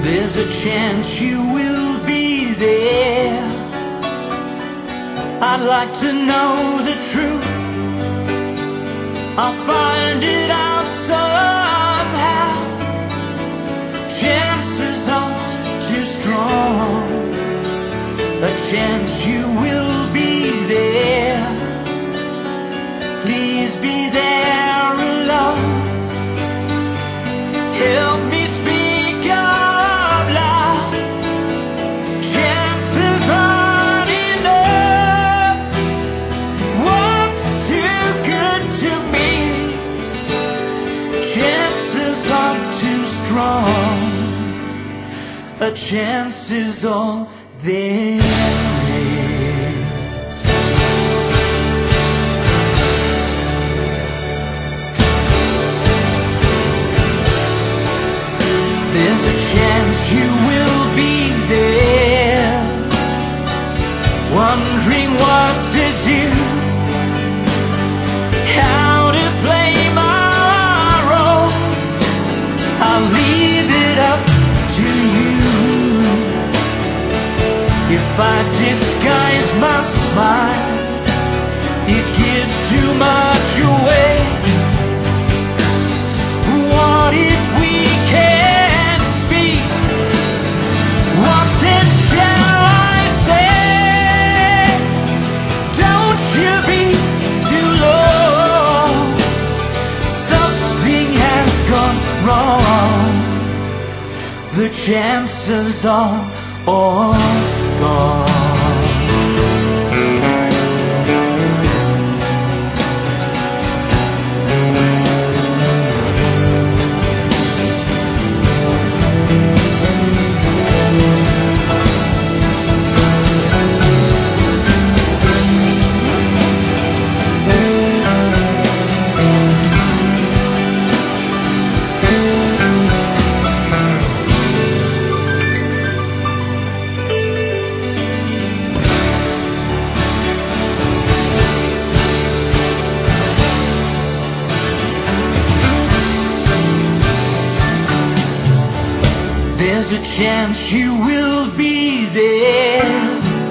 There's a chance you will be there. I'd like to know the truth. I'll find it out somehow. Chances aren't too strong. A chance you will be there. Please be there alone. Help me speak out loud. Chances aren't enough. What's too good to miss? Chances aren't too strong. A chance is all there is. There's a chance you will be there, wondering what to do, how to play my role. I'll leave it up to you. If I disguise my smile, it gives too much away. What if we can't speak? What then shall I say? Don't you be too low. Something has gone wrong. The chances are all gone. There's a chance you will be there,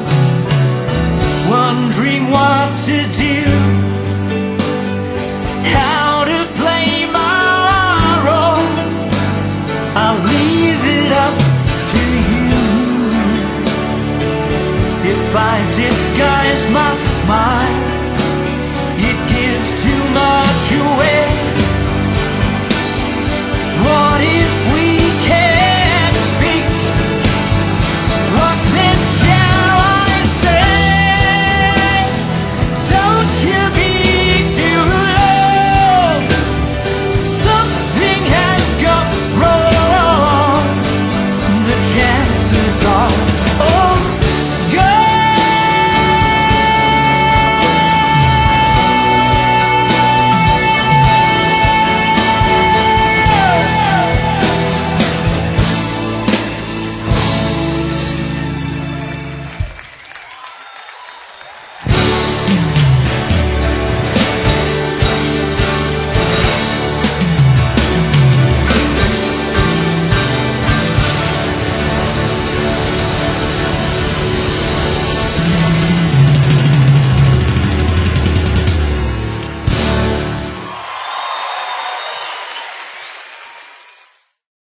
wondering what to do, how to play my role. I'll leave it up to you. If I disguise my